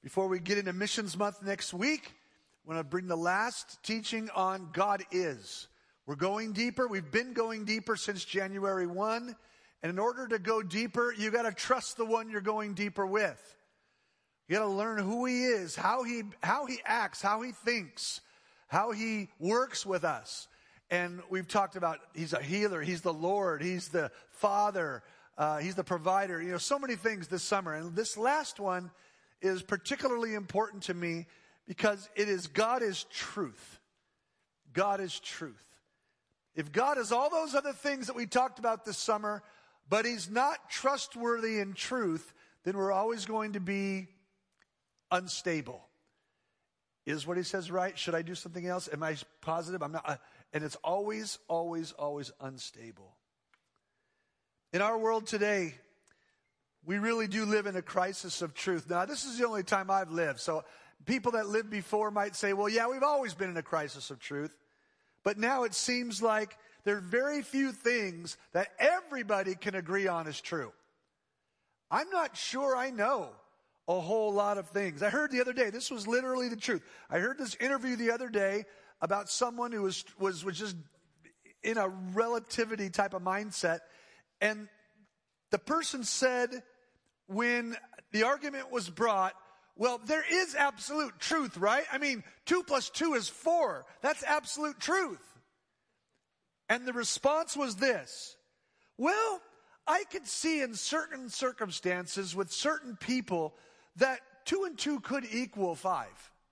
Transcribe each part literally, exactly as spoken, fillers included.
Before we get into Missions Month next week, I want to bring the last teaching on God is. We're going deeper. We've been going deeper since January first. And in order to go deeper, you got to trust the one you're going deeper with. You got to learn who he is, how he how he acts, how he thinks, how he works with us. And we've talked about he's a healer, he's the Lord, he's the Father, uh, he's the provider. You know, so many things this summer. And this last one is particularly important to me because it is God is truth. God is truth. If God is all those other things that we talked about this summer, but he's not trustworthy in truth, then we're always going to be unstable. Is what he says right? Should I do something else? Am I positive? I'm not. Uh, and it's always, always, always unstable. In our world today, we really do live in a crisis of truth. Now, this is the only time I've lived. So people that lived before might say, well, yeah, we've always been in a crisis of truth. But now it seems like there are very few things that everybody can agree on is true. I'm not sure I know a whole lot of things. I heard the other day, this was literally the truth. I heard this interview the other day about someone who was, was, was just in a relativity type of mindset. And the person said when the argument was brought, well, there is absolute truth, right? I mean, two plus two is four. That's absolute truth. And the response was this. Well, I could see in certain circumstances with certain people that two and two could equal five.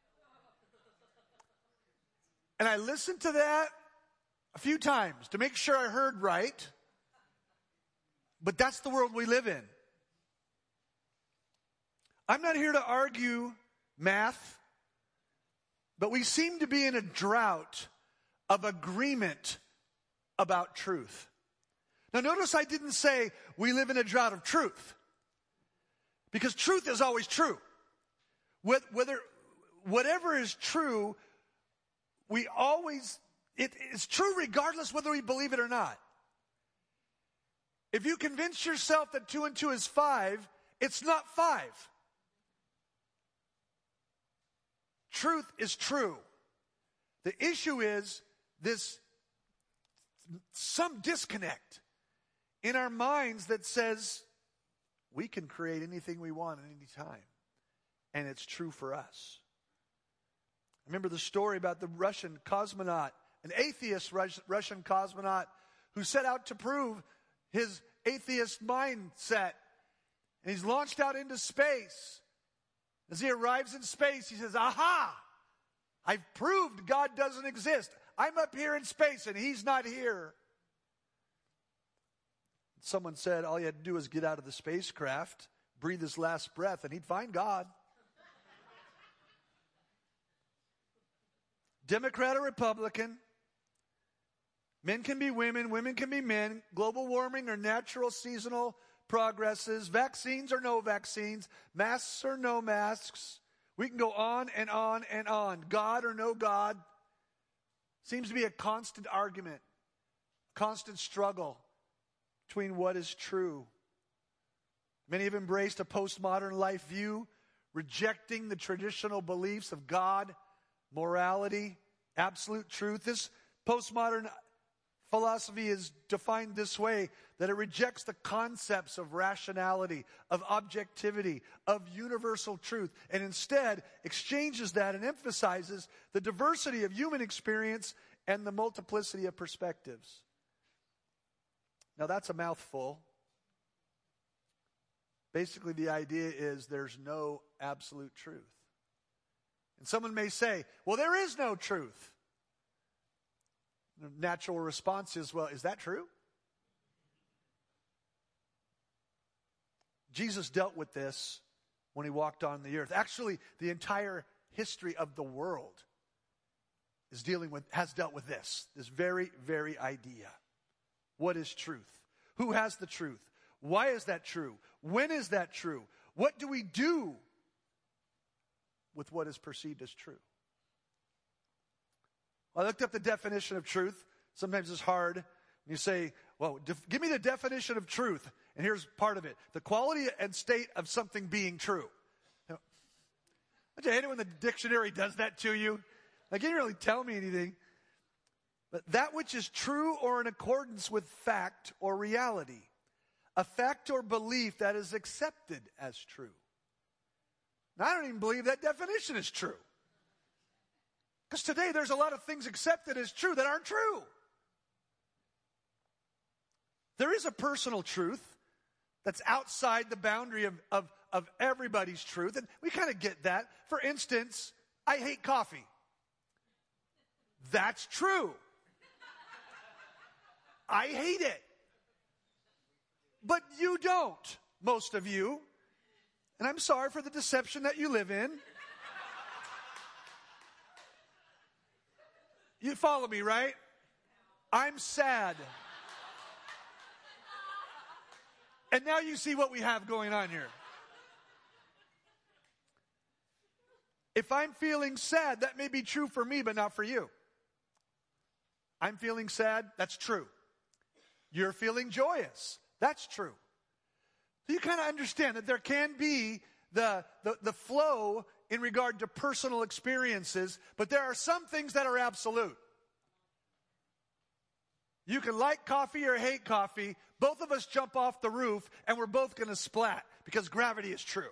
And I listened to that a few times to make sure I heard right. But that's the world we live in. I'm not here to argue math, but we seem to be in a drought of agreement about truth. Now notice I didn't say we live in a drought of truth, because truth is always true. Whether, whatever is true, we always, it is true regardless whether we believe it or not. If you convince yourself that two and two is five, it's not five. Truth is true. The issue is this, some disconnect in our minds that says we can create anything we want at any time. And it's true for us. I remember the story about the Russian cosmonaut, an atheist Russian cosmonaut who set out to prove his atheist mindset. And he's launched out into space. As he arrives in space, he says, aha, I've proved God doesn't exist. I'm up here in space and he's not here. Someone said all he had to do was get out of the spacecraft, breathe his last breath, and he'd find God. Democrat or Republican, men can be women, women can be men, global warming or natural seasonal progresses, vaccines or no vaccines, masks or no masks. We can go on and on and on. God or no God. Seems to be a constant argument, constant struggle between what is true. Many have embraced a postmodern life view, rejecting the traditional beliefs of God, morality, absolute truth. This postmodern philosophy is defined this way, that it rejects the concepts of rationality, of objectivity, of universal truth, and instead exchanges that and emphasizes the diversity of human experience and the multiplicity of perspectives. Now that's a mouthful. Basically the idea is there's no absolute truth. And someone may say, well, there is no truth. The natural response is, well, is that true? Jesus dealt with this when he walked on the earth. Actually, the entire history of the world is dealing with, has dealt with this, this very, very idea. What is truth? Who has the truth? Why is that true? When is that true? What do we do with what is perceived as true? Well, I looked up the definition of truth. Sometimes it's hard. You say, well, def- give me the definition of truth. And here's part of it. The quality and state of something being true. Now, Don't you hate it when the dictionary does that to you? Like, it didn't really tell me anything. But that which is true or in accordance with fact or reality. A fact or belief that is accepted as true. Now, I don't even believe that definition is true. Because today there's a lot of things accepted as true that aren't true. There is a personal truth that's outside the boundary of, of, of everybody's truth. And we kind of get that. For instance, I hate coffee. That's true. I hate it. But you don't, most of you. And I'm sorry for the deception that you live in. You follow me, right? I'm sad. And now you see what we have going on here. If I'm feeling sad, that may be true for me, but not for you. I'm feeling sad, that's true. You're feeling joyous, that's true. So you kind of understand that there can be the, the, the flow in regard to personal experiences, but there are some things that are absolute. You can like coffee or hate coffee. Both of us jump off the roof and we're both going to splat because gravity is true.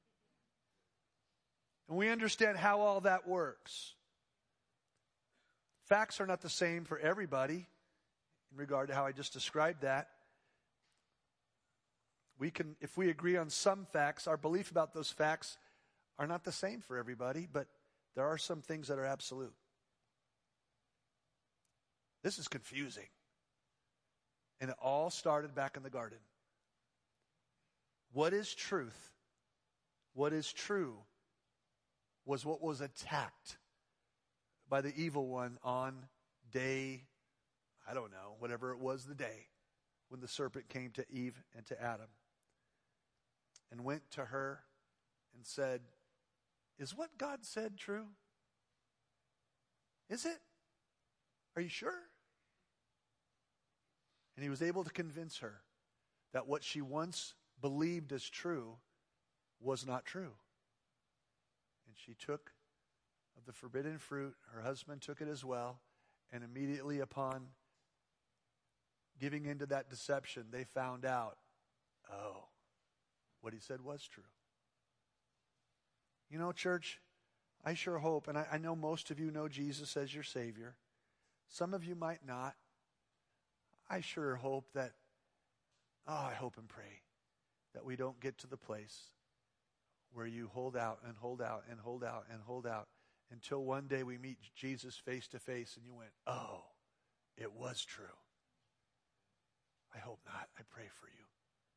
And we understand how all that works. Facts are not the same for everybody in regard to how I just described that. We can, if we agree on some facts, our belief about those facts are not the same for everybody, but there are some things that are absolute. This is confusing. And it all started back in the garden. What is truth? What is true was what was attacked by the evil one on day, I don't know, whatever it was the day, when the serpent came to Eve and to Adam and went to her and said, is what God said true? Is it? Are you sure? And he was able to convince her that what she once believed as true was not true. And she took of the forbidden fruit. Her husband took it as well. And immediately upon giving into that deception, they found out, oh, what he said was true. You know, church, I sure hope, and I, I know most of you know Jesus as your Savior. Some of you might not. I sure hope that, oh, I hope and pray that we don't get to the place where you hold out and hold out and hold out and hold out until one day we meet Jesus face to face and you went, oh, it was true. I hope not. I pray for you.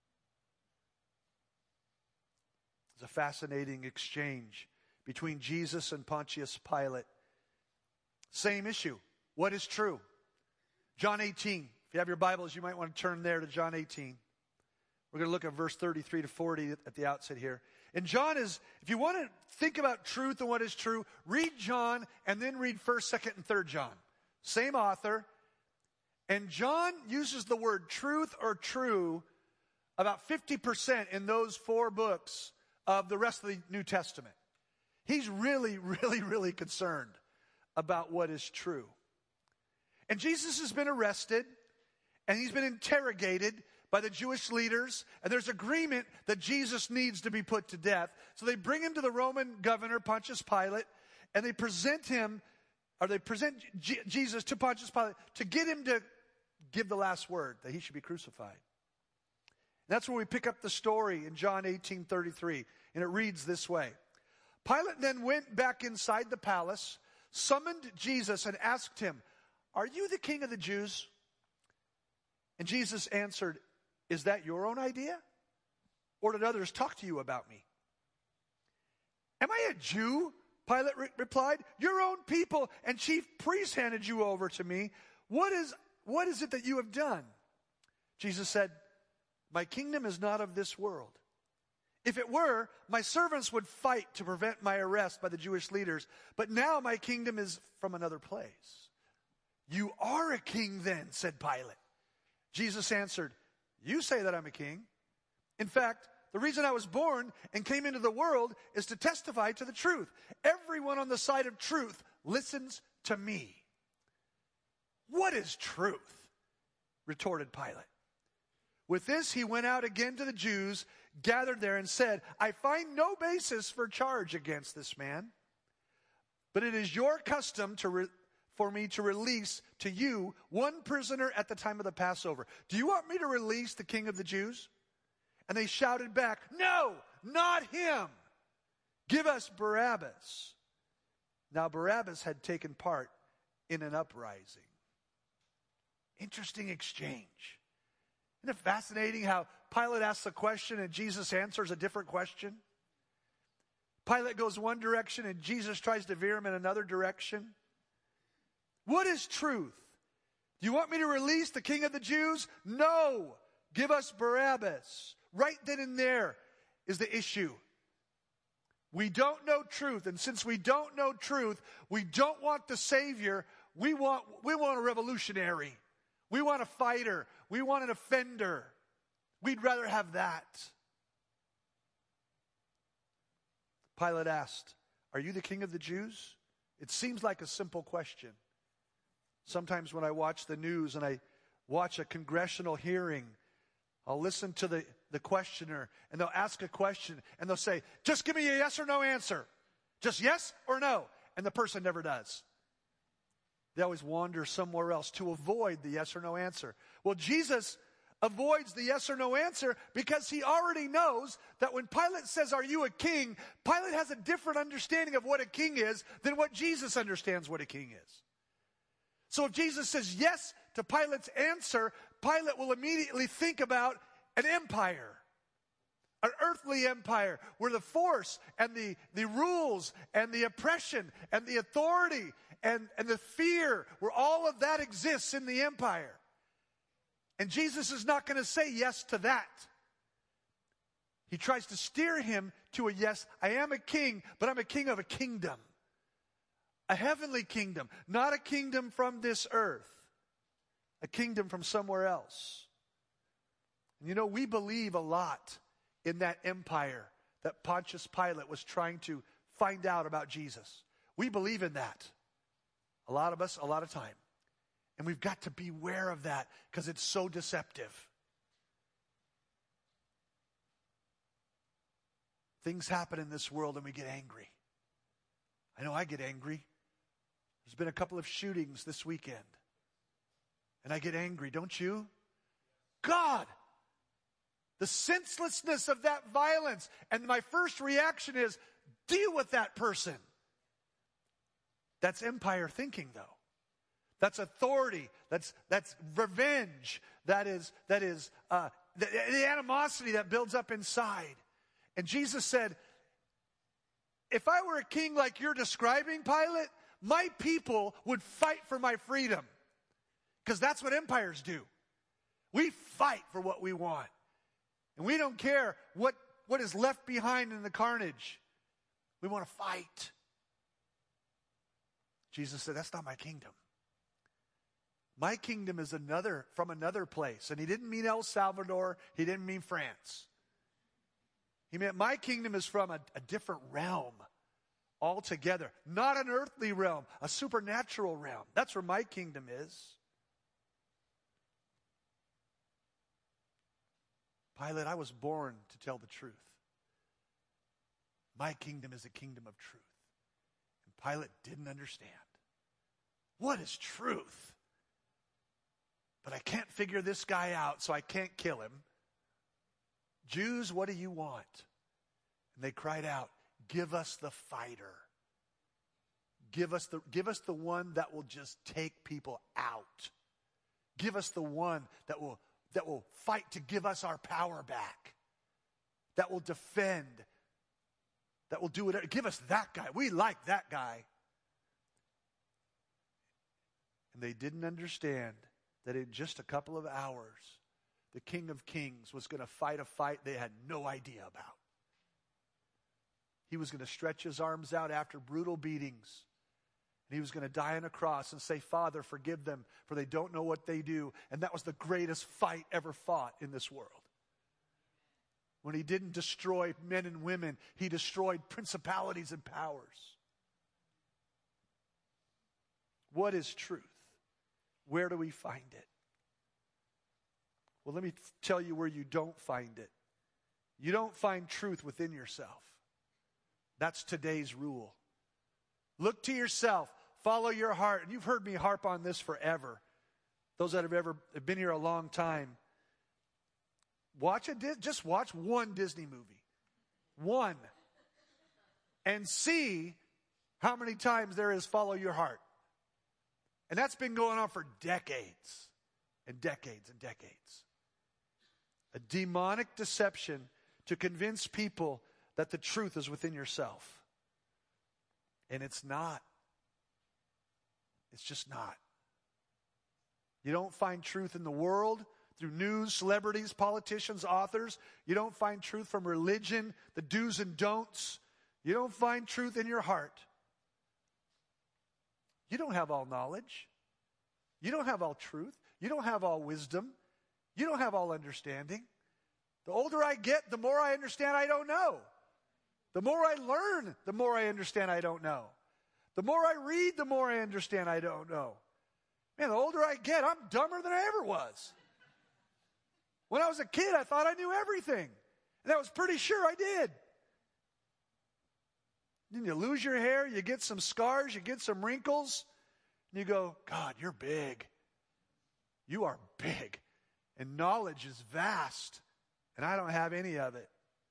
It's a fascinating exchange between Jesus and Pontius Pilate. Same issue. What is true? John eighteen. If you have your Bibles, you might want to turn there to John eighteen. We're going to look at verse thirty-three to forty at the outset here. And John is, if you want to think about truth and what is true, read John and then read first, second, and third John. Same author. And John uses the word truth or true about fifty percent in those four books of the rest of the New Testament. He's really, really, really concerned about what is true. And Jesus has been arrested. And he's been interrogated by the Jewish leaders. And there's agreement that Jesus needs to be put to death. So they bring him to the Roman governor, Pontius Pilate. And they present him, or they present G- Jesus to Pontius Pilate to get him to give the last word, that he should be crucified. And that's where we pick up the story in John eighteen thirty-three. And it reads this way. Pilate then went back inside the palace, summoned Jesus, and asked him, are you the king of the Jews? And Jesus answered, is that your own idea? Or did others talk to you about me? Am I a Jew? Pilate re- replied. Your own people and chief priests handed you over to me. What is, what is it that you have done? Jesus said, my kingdom is not of this world. If it were, my servants would fight to prevent my arrest by the Jewish leaders. But now my kingdom is from another place. You are a king then, said Pilate. Jesus answered, you say that I'm a king. In fact, The reason I was born and came into the world is to testify to the truth. Everyone on the side of truth listens to me. What is truth? Retorted Pilate. With this, he went out again to the Jews gathered there and said, I find no basis for charge against this man, but it is your custom to re- for me to release to you one prisoner at the time of the Passover. Do you want me to release the king of the Jews? And they shouted back, no, not him. Give us Barabbas. Now Barabbas had taken part in an uprising. Interesting exchange. Isn't it fascinating how Pilate asks a question and Jesus answers a different question? Pilate goes one direction and Jesus tries to veer him in another direction. What is truth? Do you want me to release the king of the Jews? No. Give us Barabbas. Right then and there is the issue. We don't know truth, and since we don't know truth, we don't want the Savior. We want, we want a revolutionary. We want a fighter. We want an offender. We'd rather have that. Pilate asked, are you the king of the Jews? It seems like a simple question. Sometimes when I watch the news and I watch a congressional hearing, I'll listen to the, the questioner and they'll ask a question and they'll say, just give me a yes or no answer. Just yes or no. And the person never does. They always wander somewhere else to avoid the yes or no answer. Well, Jesus avoids the yes or no answer because he already knows that when Pilate says, are you a king? Pilate has a different understanding of what a king is than what Jesus understands what a king is. So if Jesus says yes to Pilate's answer, Pilate will immediately think about an empire, an earthly empire where the force and the, the rules and the oppression and the authority and, and the fear, where all of that exists in the empire. And Jesus is not going to say yes to that. He tries to steer him to a yes, I am a king, but I'm a king of a kingdom. A heavenly kingdom, not a kingdom from this earth. A kingdom from somewhere else. And you know, we believe a lot in that empire that Pontius Pilate was trying to find out about Jesus. We believe in that. A lot of us, a lot of time. And we've got to beware of that because it's so deceptive. Things happen in this world and we get angry. I know I get angry. There's been a couple of shootings this weekend. And I get angry, don't you? God! The senselessness of that violence. And my first reaction is, deal with that person. That's empire thinking, though. That's authority. That's that's revenge. That is that is uh, the, the animosity that builds up inside. And Jesus said, if I were a king like you're describing, Pilate, my people would fight for my freedom. Because that's what empires do. We fight for what we want. And we don't care what, what is left behind in the carnage. We want to fight. Jesus said, that's not my kingdom. My kingdom is another, from another place. And he didn't mean El Salvador. He didn't mean France. He meant my kingdom is from a, a different realm altogether. Not an earthly realm, a supernatural realm. That's where my kingdom is. Pilate, I was born to tell the truth. My kingdom is a kingdom of truth. And Pilate didn't understand. What is truth? But I can't figure this guy out, so I can't kill him. Jews, what do you want? And they cried out, give us the fighter. Give us the, give us the one that will just take people out. Give us the one that will, that will fight to give us our power back. That will defend. That will do whatever. Give us that guy. We like that guy. And they didn't understand that in just a couple of hours, the King of Kings was going to fight a fight they had no idea about. He was going to stretch his arms out after brutal beatings. And he was going to die on a cross and say, Father, forgive them, for they don't know what they do. And that was the greatest fight ever fought in this world. When he didn't destroy men and women, he destroyed principalities and powers. What is truth? Where do we find it? Well, let me tell you where you don't find it. You don't find truth within yourself. That's today's rule. Look to yourself. Follow your heart. And you've heard me harp on this forever. Those that have ever have been here a long time. Watch a just watch one Disney movie. One. And see how many times there is follow your heart. And that's been going on for decades and decades and decades. A demonic deception to convince people that the truth is within yourself. And it's not. It's just not. You don't find truth in the world through news, celebrities, politicians, authors. You don't find truth from religion, the do's and don'ts. You don't find truth in your heart. You don't have all knowledge. You don't have all truth. You don't have all wisdom. You don't have all understanding. The older I get, the more I understand I don't know. The more I learn, the more I understand I don't know. The more I read, the more I understand I don't know. Man, the older I get, I'm dumber than I ever was. When I was a kid, I thought I knew everything. And I was pretty sure I did. Then you lose your hair, you get some scars, you get some wrinkles, and you go, God, you're big. You are big. And knowledge is vast, and I don't have any of it.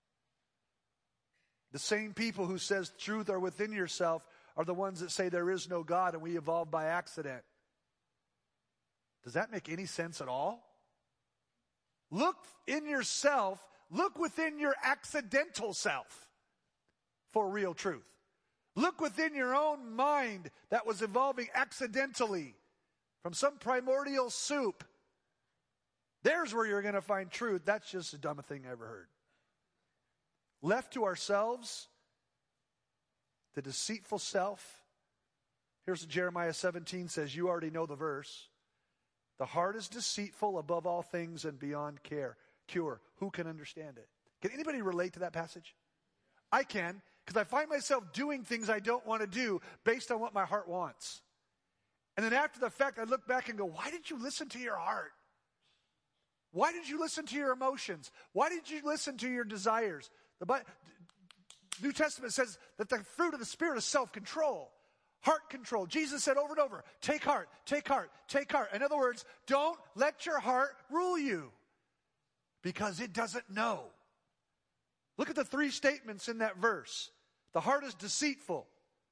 The same people who says truth are within yourself are the ones that say there is no God and we evolved by accident. Does that make any sense at all? Look in yourself, look within your accidental self for real truth. Look within your own mind that was evolving accidentally from some primordial soup. There's where you're going to find truth. That's just the dumbest thing I ever heard. Left to ourselves, the deceitful self. Here's what Jeremiah seventeen says. You already know the verse. The heart is deceitful above all things and beyond care. Cure. Who can understand it? Can anybody relate to that passage? I can, because I find myself doing things I don't want to do based on what my heart wants. And then after the fact, I look back and go, why did you listen to your heart? Why did you listen to your emotions? Why did you listen to your desires? The Bi- New Testament says that the fruit of the Spirit is self-control. Heart control. Jesus said over and over, take heart, take heart, take heart. In other words, don't let your heart rule you because it doesn't know. Look at the three statements in that verse. The heart is deceitful.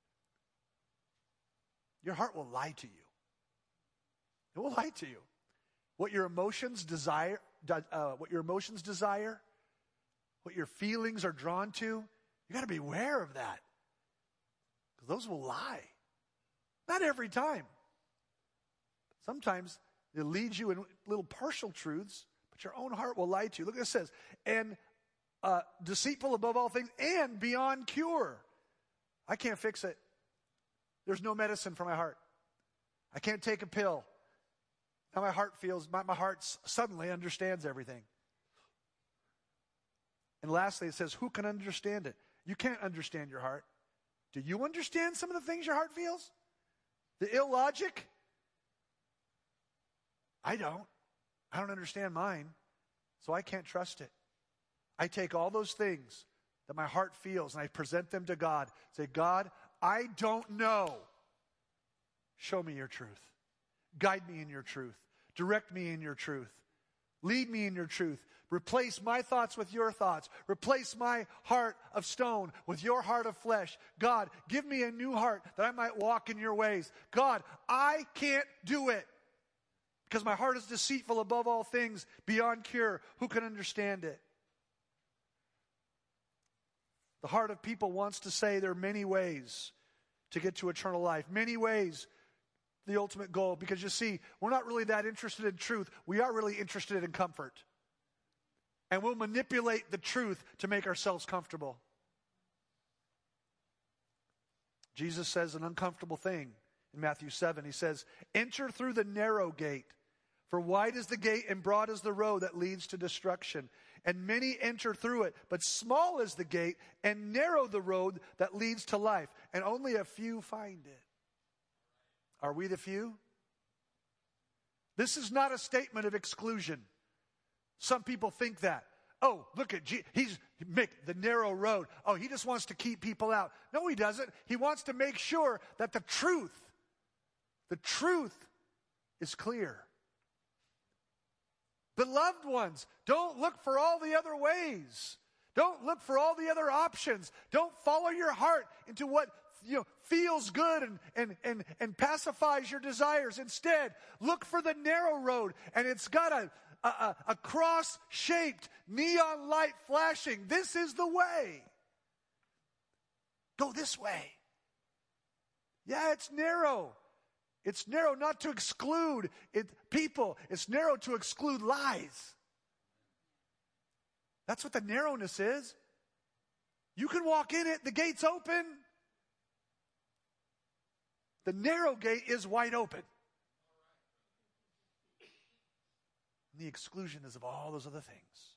Your heart will lie to you. It will lie to you. What your emotions desire, uh, what your emotions desire, what your feelings are drawn to, you got to be aware of that. Because those will lie. Not every time. Sometimes it leads you in little partial truths, but your own heart will lie to you. Look what it says. And uh, deceitful above all things and beyond cure. I can't fix it. There's no medicine for my heart. I can't take a pill. Now my heart feels, my, my heart suddenly understands everything. And lastly, it says, who can understand it? You can't understand your heart. Do you understand some of the things your heart feels? The illogic? I don't. I don't understand mine, so I can't trust it. I take all those things that my heart feels and I present them to God. Say, God, I don't know. Show me your truth. Guide me in your truth. Direct me in your truth. Lead me in your truth. Replace my thoughts with your thoughts. Replace my heart of stone with your heart of flesh. God, give me a new heart that I might walk in your ways. God, I can't do it because my heart is deceitful above all things, beyond cure. Who can understand it? The heart of people wants to say there are many ways to get to eternal life. Many ways, the ultimate goal. Because you see, we're not really that interested in truth. We are really interested in comfort. And we'll manipulate the truth to make ourselves comfortable. Jesus says an uncomfortable thing in Matthew seven. He says, enter through the narrow gate. For wide is the gate and broad is the road that leads to destruction. and many enter through it. But small is the gate, and narrow the road that leads to life, and only a few find it. Are we the few? This is not a statement of exclusion. Some people think that. Oh, look at Jesus. He's Mick, the narrow road. Oh, he just wants to keep people out. No, he doesn't. He wants to make sure that the truth, the truth is clear. Beloved ones, don't look for all the other ways. Don't look for all the other options. Don't follow your heart into what you know feels good and, and, and, and pacifies your desires. Instead, look for the narrow road, and it's got a, a, a cross-shaped neon light flashing. This is the way. Go this way. Yeah, it's narrow. It's narrow not to exclude it, people. It's narrow to exclude lies. That's what the narrowness is. You can walk in it. The gate's open. The narrow gate is wide open. And the exclusion is of all those other things.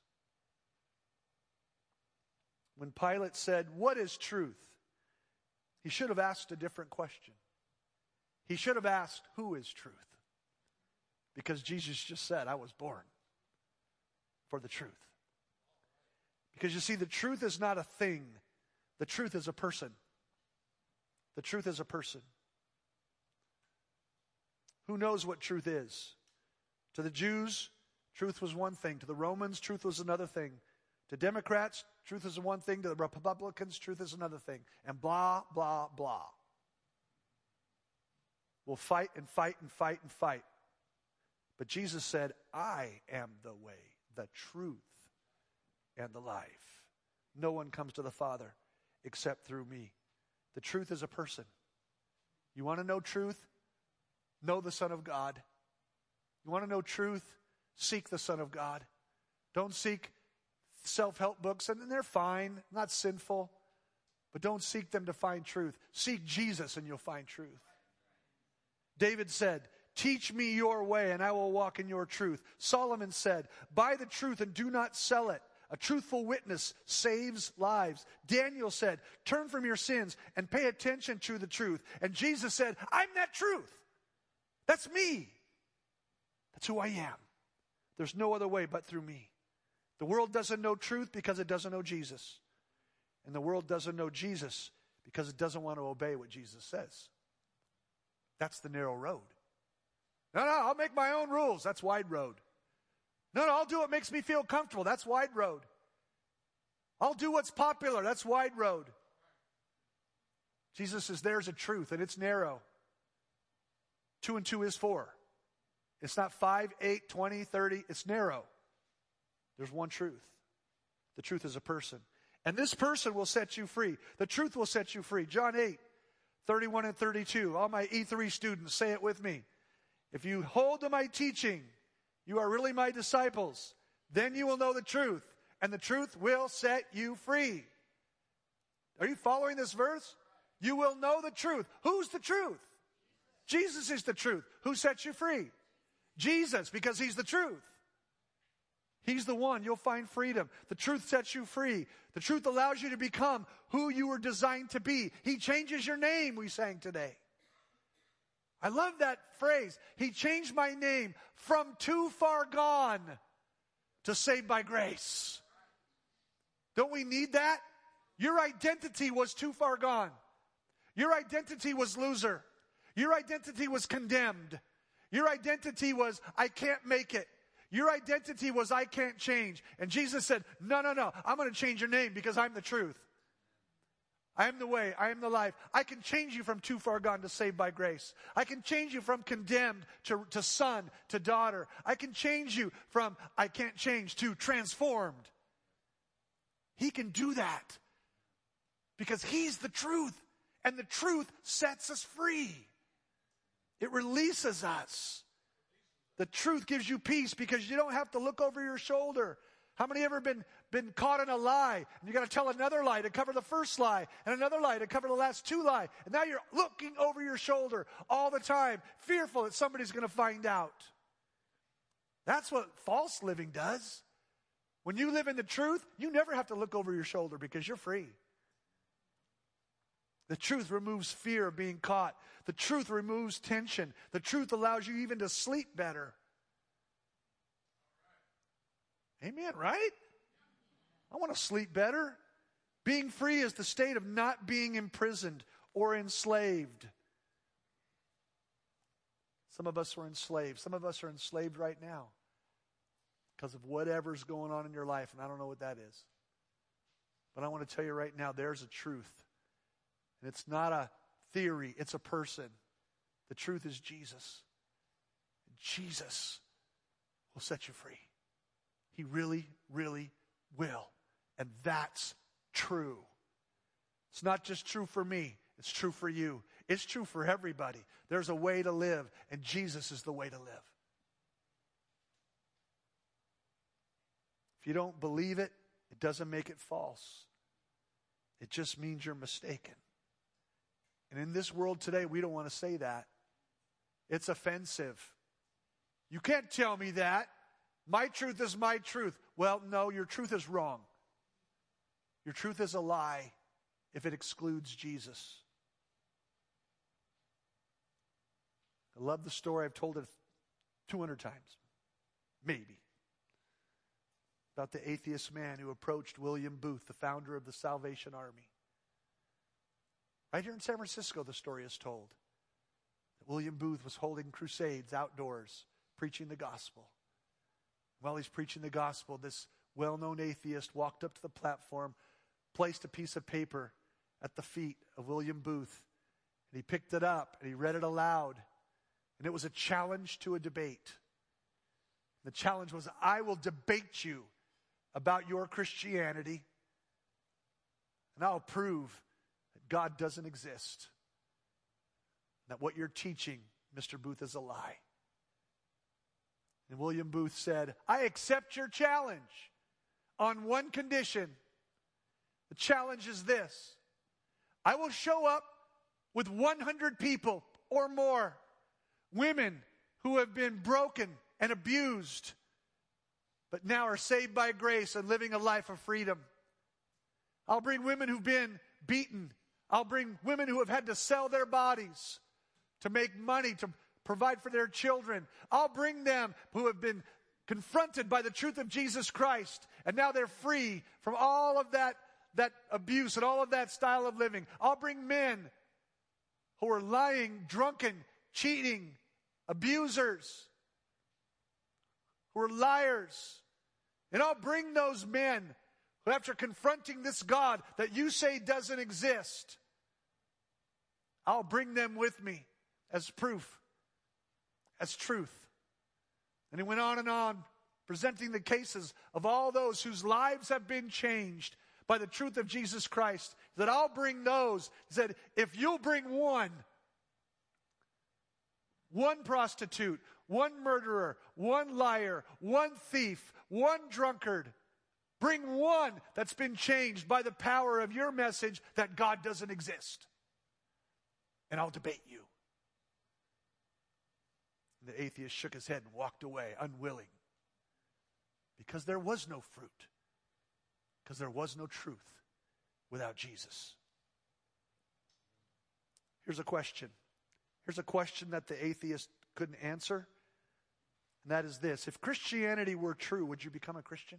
When Pilate said, "What is truth?" he should have asked a different question. He should have asked, "Who is truth?" Because Jesus just said, "I was born for the truth." Because you see, the truth is not a thing. The truth is a person. The truth is a person. Who knows what truth is? To the Jews, truth was one thing. To the Romans, truth was another thing. To Democrats, truth is one thing. To the Republicans, truth is another thing. And blah, blah, blah. We'll fight and fight and fight and fight. But Jesus said, "I am the way, the truth, and the life. No one comes to the Father except through me." The truth is a person. You want to know truth? Know the Son of God. You want to know truth? Seek the Son of God. Don't seek self-help books, and they're fine, not sinful. But don't seek them to find truth. Seek Jesus and you'll find truth. David said, "Teach me your way and I will walk in your truth." Solomon said, "Buy the truth and do not sell it. A truthful witness saves lives." Daniel said, "Turn from your sins and pay attention to the truth." And Jesus said, "I'm that truth. That's me. That's who I am. There's no other way but through me." The world doesn't know truth because it doesn't know Jesus. And the world doesn't know Jesus because it doesn't want to obey what Jesus says. That's the narrow road. No, no, I'll make my own rules. That's wide road. No, no, I'll do what makes me feel comfortable. That's wide road. I'll do what's popular. That's wide road. Jesus says there's a truth, and it's narrow. Two and two is four. It's not five, eight, twenty, thirty. It's narrow. There's one truth. The truth is a person. And this person will set you free. The truth will set you free. John eight, thirty-one and thirty-two. All my E three students, say it with me. "If you hold to my teaching, you are really my disciples. Then you will know the truth, and the truth will set you free." Are you following this verse? You will know the truth. Who's the truth? Jesus is the truth. Who sets you free? Jesus, because he's the truth. He's the one. You'll find freedom. The truth sets you free. The truth allows you to become who you were designed to be. He changes your name, we sang today. I love that phrase. He changed my name from too far gone to saved by grace. Don't we need that? Your identity was too far gone. Your identity was loser. Your identity was condemned. Your identity was, I can't make it. Your identity was, I can't change. And Jesus said, no, no, no. I'm going to change your name because I'm the truth. I am the way. I am the life. I can change you from too far gone to saved by grace. I can change you from condemned to, to son, to daughter. I can change you from I can't change to transformed. He can do that because he's the truth. And the truth sets us free. It releases us. The truth gives you peace because you don't have to look over your shoulder. How many ever been, been caught in a lie? And you got to tell another lie to cover the first lie, and another lie to cover the last two lies. And now you're looking over your shoulder all the time, fearful that somebody's going to find out. That's what false living does. When you live in the truth, you never have to look over your shoulder because you're free. The truth removes fear of being caught. The truth removes tension. The truth allows you even to sleep better. Amen, right? I want to sleep better. Being free is the state of not being imprisoned or enslaved. Some of us are enslaved. Some of us are enslaved right now because of whatever's going on in your life, and I don't know what that is. But I want to tell you right now, there's a truth. And it's not a theory, it's a person. The truth is Jesus. Jesus will set you free. He really, really will. And that's true. It's not just true for me. It's true for you. It's true for everybody. There's a way to live, and Jesus is the way to live. If you don't believe it, it doesn't make it false. It just means you're mistaken. And in this world today, we don't want to say that. It's offensive. You can't tell me that. My truth is my truth. Well, no, your truth is wrong. Your truth is a lie if it excludes Jesus. I love the story. I've told it two hundred times, maybe, about the atheist man who approached William Booth, the founder of the Salvation Army. Right here in San Francisco, the story is told. William Booth was holding crusades outdoors, preaching the gospel. While he's preaching the gospel, this well-known atheist walked up to the platform, placed a piece of paper at the feet of William Booth, and he picked it up and he read it aloud. And it was a challenge to a debate. The challenge was, I will debate you about your Christianity, and I'll prove that God doesn't exist. That what you're teaching, Mister Booth, is a lie. And William Booth said, I accept your challenge on one condition. The challenge is this. I will show up with one hundred people or more, women who have been broken and abused, but now are saved by grace and living a life of freedom. I'll bring women who've been beaten. I'll bring women who have had to sell their bodies to make money, to provide for their children. I'll bring them who have been confronted by the truth of Jesus Christ, and now they're free from all of that, that abuse and all of that style of living. I'll bring men who are lying, drunken, cheating, abusers, who are liars. And I'll bring those men who, after confronting this God that you say doesn't exist, I'll bring them with me as proof, as truth. And he went on and on, presenting the cases of all those whose lives have been changed by the truth of Jesus Christ. That I'll bring those. He said, if you'll bring one, one prostitute, one murderer, one liar, one thief, one drunkard, bring one that's been changed by the power of your message that God doesn't exist, and I'll debate you. And the atheist shook his head and walked away, unwilling. Because there was no fruit. Because there was no truth without Jesus. Here's a question. Here's a question that the atheist couldn't answer. And that is this. If Christianity were true, would you become a Christian?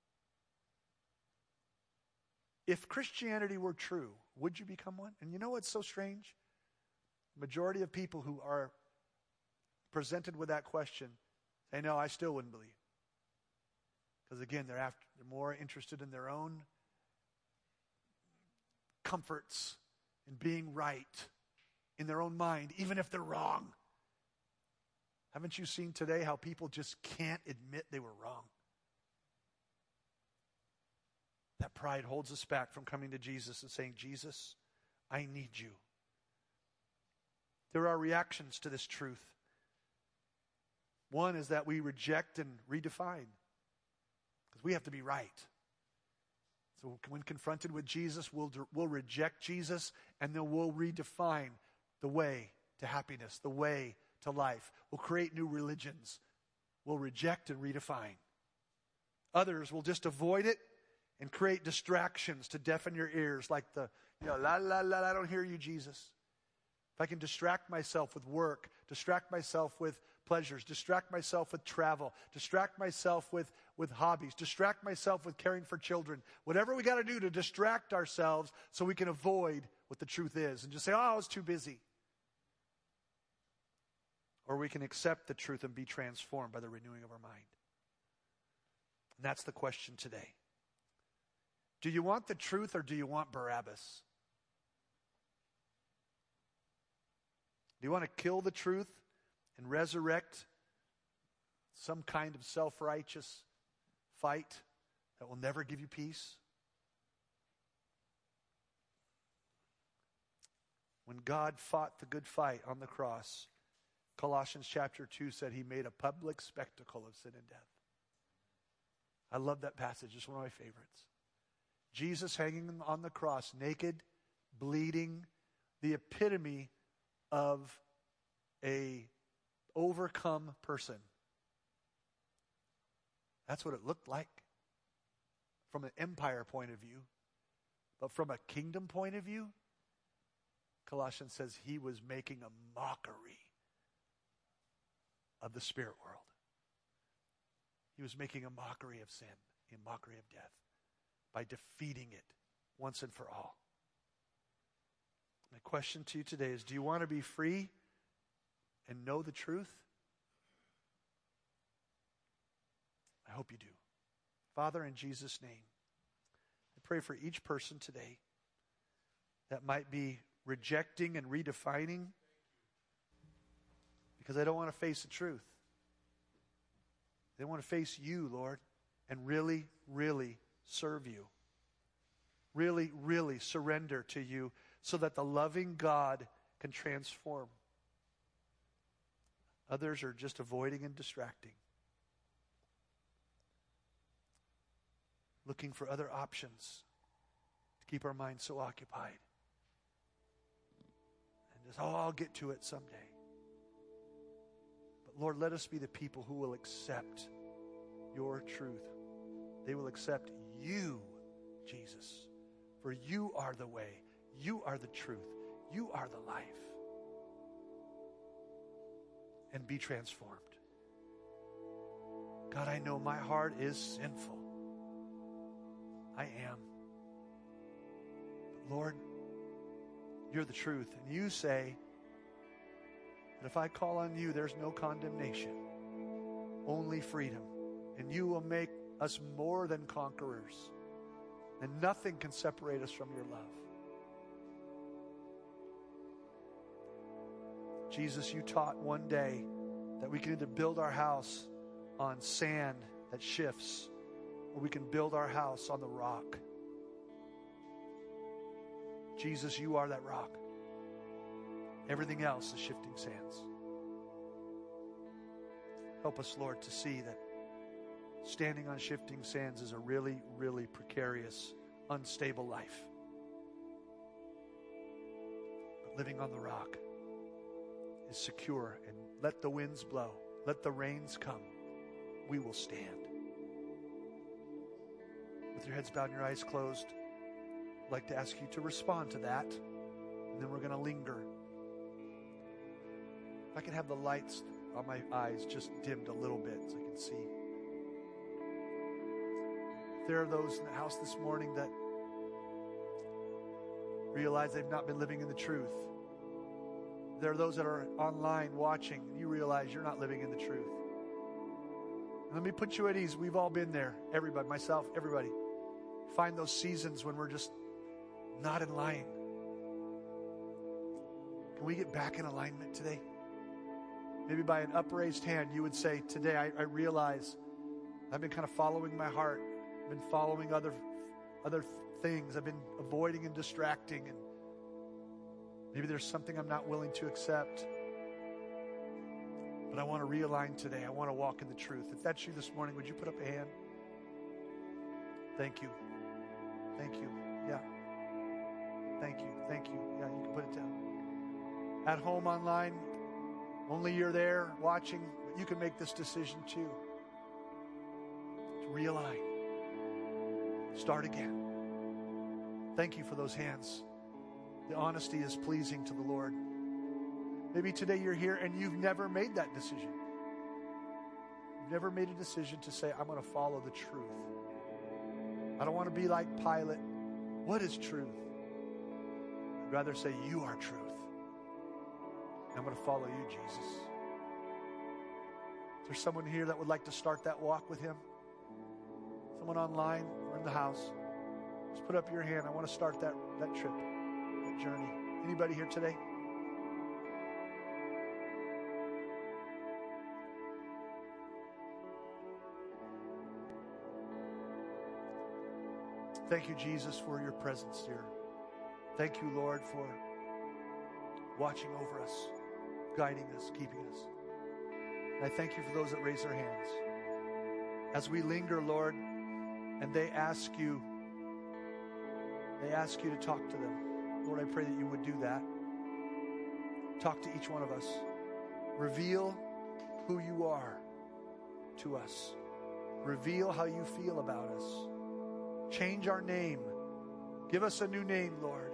If Christianity were true, would you become one? And you know what's so strange? The majority of people who are presented with that question say, no, I still wouldn't believe. Because again, they're, after, they're more interested in their own comforts and being right in their own mind, even if they're wrong. Haven't you seen today how people just can't admit they were wrong? That pride holds us back from coming to Jesus and saying, Jesus, I need you. There are reactions to this truth. One is that we reject and redefine, because we have to be right. So when confronted with Jesus, we'll, we'll reject Jesus, and then we'll redefine the way to happiness, the way to life. We'll create new religions. We'll reject and redefine. Others will just avoid it and create distractions to deafen your ears, like the, you know, la, la, la, I don't hear you, Jesus. If I can distract myself with work, distract myself with pleasures, distract myself with travel, distract myself with, with hobbies, distract myself with caring for children, whatever we got to do to distract ourselves so we can avoid what the truth is and just say, oh, I was too busy. Or we can accept the truth and be transformed by the renewing of our mind. And that's the question today. Do you want the truth or do you want Barabbas? Do you want to kill the truth and resurrect some kind of self-righteous fight that will never give you peace? When God fought the good fight on the cross, Colossians chapter two said he made a public spectacle of sin and death. I love that passage. It's one of my favorites. Jesus hanging on the cross, naked, bleeding, the epitome of a overcome person. That's what it looked like from an empire point of view. But from a kingdom point of view, Colossians says he was making a mockery of the spirit world. He was making a mockery of sin, a mockery of death, by defeating it once and for all. My question to you today is, do you want to be free and know the truth? I hope you do. Father, in Jesus' name, I pray for each person today that might be rejecting and redefining because they don't want to face the truth. They want to face you, Lord, and really, really serve you. Really, really surrender to you so that the loving God can transform. Others are just avoiding and distracting, looking for other options to keep our minds so occupied. And just, oh, I'll get to it someday. But Lord, let us be the people who will accept your truth. They will accept you, Jesus. For you are the way. You are the truth. You are the life. And be transformed. God, I know my heart is sinful. I am. But Lord, you're the truth. And you say that if I call on you, there's no condemnation, only freedom. And you will make us more than conquerors. And nothing can separate us from your love. Jesus, you taught one day that we can either build our house on sand that shifts, or we can build our house on the rock. Jesus, you are that rock. Everything else is shifting sands. Help us, Lord, to see that standing on shifting sands is a really, really precarious, unstable life. But living on the rock is secure, and let the winds blow, let the rains come, we will stand. With your heads bowed and your eyes closed, I'd like to ask you to respond to that, and then we're going to linger. If I can have the lights on my eyes just dimmed a little bit so I can see. If there are those in the house this morning that realize they've not been living in the truth, there are those that are online watching, and you realize you're not living in the truth. And let me put you at ease. We've all been there. Everybody, myself, everybody. Find those seasons when we're just not in line. Can we get back in alignment today? Maybe by an upraised hand, you would say, today I, I realize I've been kind of following my heart. I've been following other, other things. I've been avoiding and distracting, and maybe there's something I'm not willing to accept. But I want to realign today. I want to walk in the truth. If that's you this morning, would you put up a hand? Thank you. Thank you. Yeah. Thank you. Thank you. Yeah, you can put it down. At home, online, only you're there watching, but you can make this decision too. To realign. Start again. Thank you for those hands. The honesty is pleasing to the Lord. Maybe today you're here and you've never made that decision. You've never made a decision to say, I'm going to follow the truth. I don't want to be like Pilate. What is truth? I'd rather say, you are truth. I'm going to follow you, Jesus. Is there someone here that would like to start that walk with him? Someone online or in the house? Just put up your hand. I want to start that, that trip, that journey. Anybody here today? Thank you, Jesus, for your presence here. Thank you, Lord, for watching over us, guiding us, keeping us. And I thank you for those that raise their hands. As we linger, Lord, and they ask you, they ask you to talk to them. Lord, I pray that you would do that. Talk to each one of us. Reveal who you are to us. Reveal how you feel about us. Change our name. Give us a new name, Lord.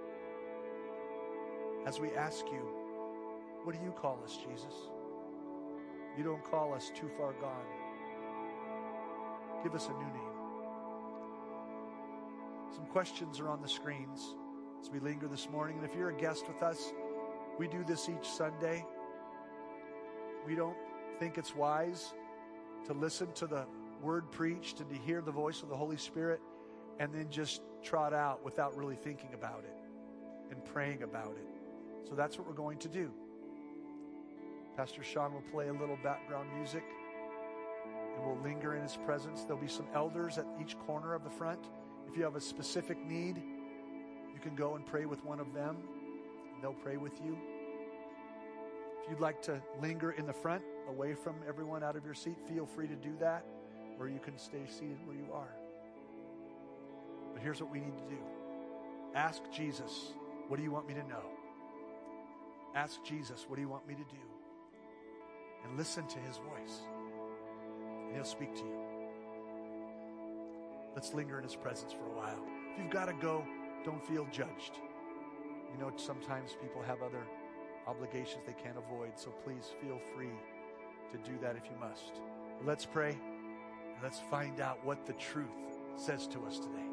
As we ask you, what do you call us, Jesus? You don't call us too far gone. Give us a new name. Some questions are on the screens as we linger this morning. And if you're a guest with us, we do this each Sunday. We don't think it's wise to listen to the word preached and to hear the voice of the Holy Spirit and then just trot out without really thinking about it and praying about it. So that's what we're going to do. Pastor Sean will play a little background music and we'll linger in his presence. There'll be some elders at each corner of the front. If you have a specific need, you can go and pray with one of them and they'll pray with you. If you'd like to linger in the front, away from everyone out of your seat, feel free to do that, or you can stay seated where you are. But here's what we need to do. Ask Jesus, what do you want me to know? Ask Jesus, what do you want me to do? And listen to his voice. And he'll speak to you. Let's linger in his presence for a while. If you've got to go, don't feel judged. You know, sometimes people have other obligations they can't avoid, so please feel free to do that if you must. But let's pray, and let's find out what the truth says to us today.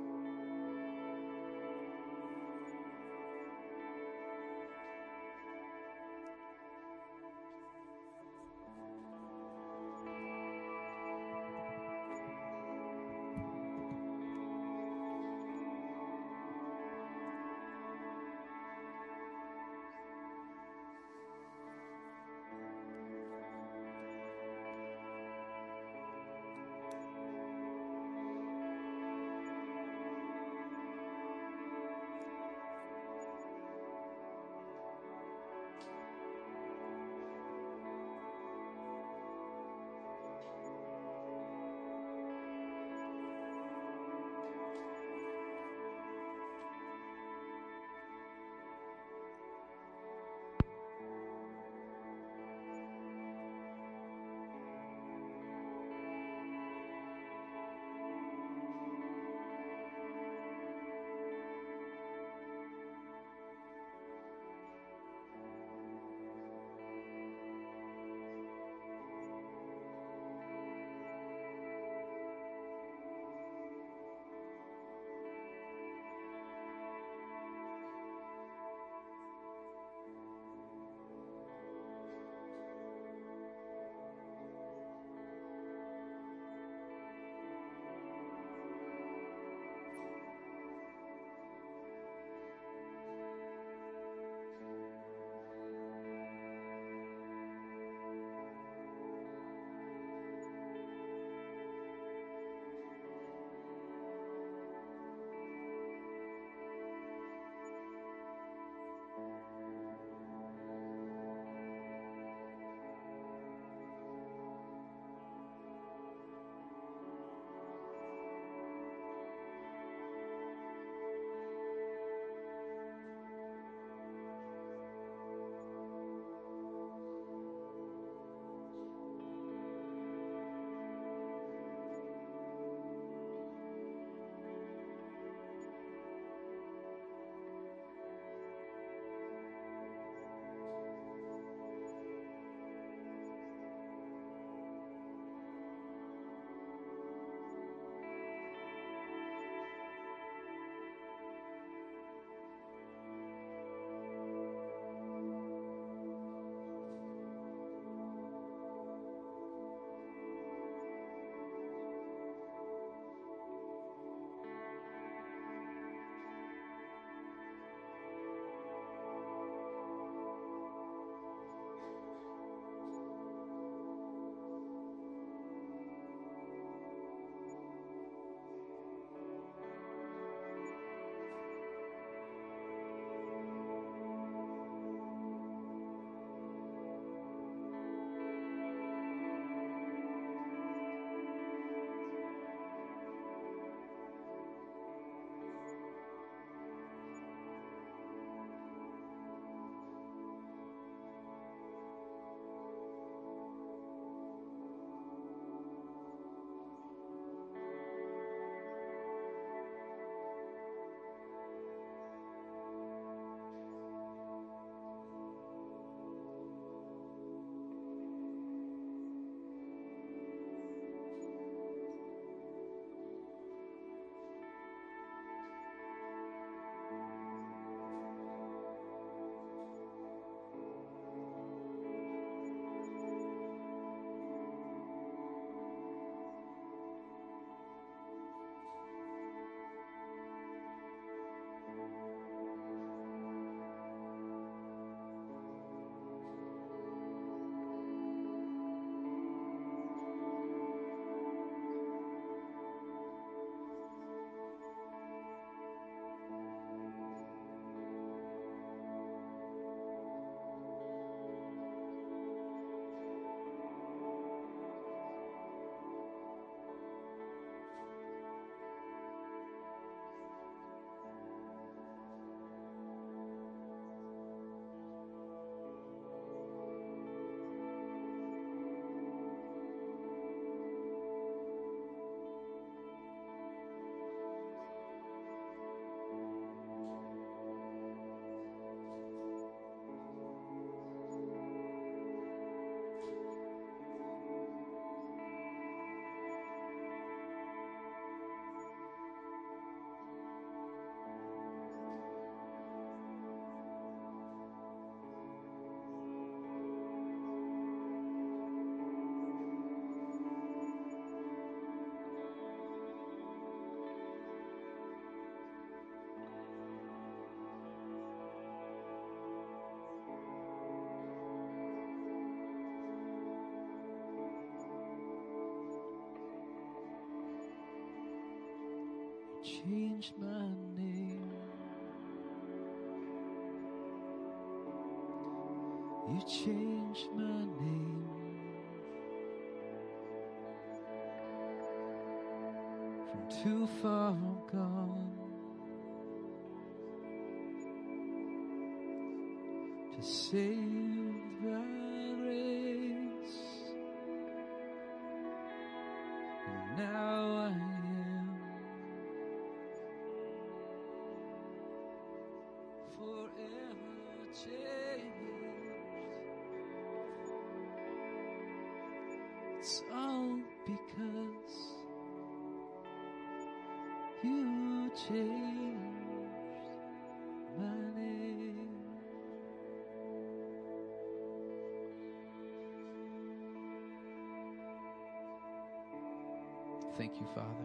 changed my name. You changed my name. From too far gone to save by grace. And now I am forever changed. It's all because you changed my name. Thank you, Father.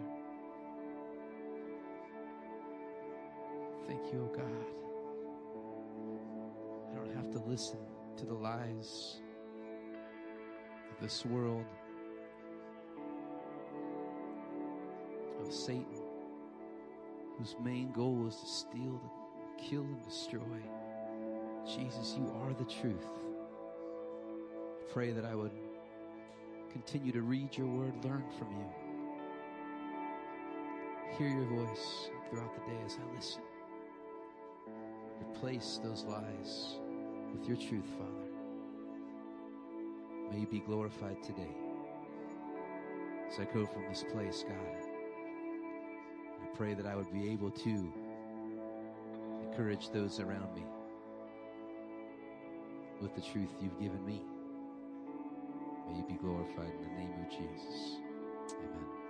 Thank you, oh God. I don't have to listen to the lies of this world, of Satan, whose main goal is to steal, to kill, and destroy. Jesus, you are the truth. I pray that I would continue to read your word, learn from you, hear your voice throughout the day as I listen. Replace those lies with your truth, Father. May you be glorified today. As I go from this place, God, I pray that I would be able to encourage those around me with the truth you've given me. May you be glorified in the name of Jesus. Amen.